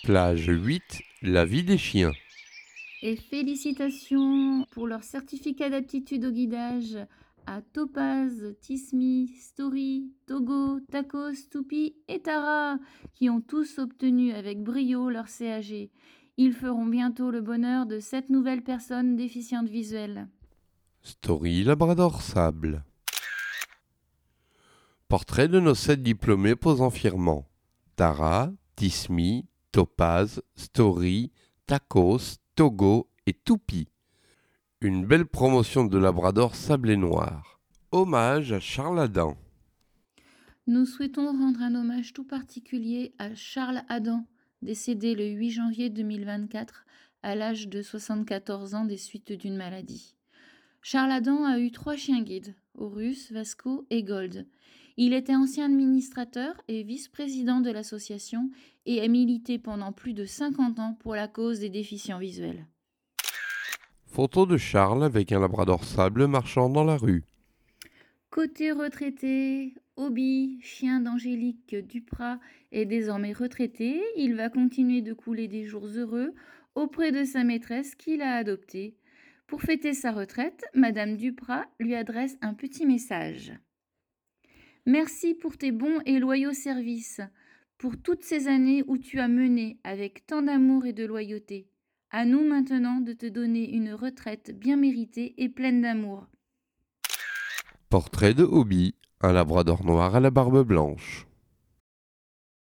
Attelage 8, la vie des chiens. Et félicitations pour leur certificat d'aptitude au guidage à Topaz, Tismi, Story, Togo, Tacos, Toupi et Tara, qui ont tous obtenu avec brio leur CAG. Ils feront bientôt le bonheur de 7 nouvelles personnes déficientes visuelles. Story Labrador Sable. Portrait de nos 7 diplômés posant fièrement. Tara, Tismi, Topaz, Story, Tacos, Togo et Toupi. Une belle promotion de Labrador Sable et Noir. Hommage à Charles Adam. Nous souhaitons rendre un hommage tout particulier à Charles Adam, décédé le 8 janvier 2024 à l'âge de 74 ans des suites d'une maladie. Charles Adam a eu 3 chiens guides, Horus, Vasco et Gold. Il était ancien administrateur et vice-président de l'association et a milité pendant plus de 50 ans pour la cause des déficients visuels. Photo de Charles avec un Labrador Sable marchant dans la rue. Côté retraité, Obi, chien d'Angélique Duprat, est désormais retraité. Il va continuer de couler des jours heureux auprès de sa maîtresse qu'il a adoptée. Pour fêter sa retraite, Madame Duprat lui adresse un petit message. Merci pour tes bons et loyaux services, pour toutes ces années où tu as mené avec tant d'amour et de loyauté. À nous maintenant de te donner une retraite bien méritée et pleine d'amour. Portrait de Hobby, un Labrador noir à la barbe blanche.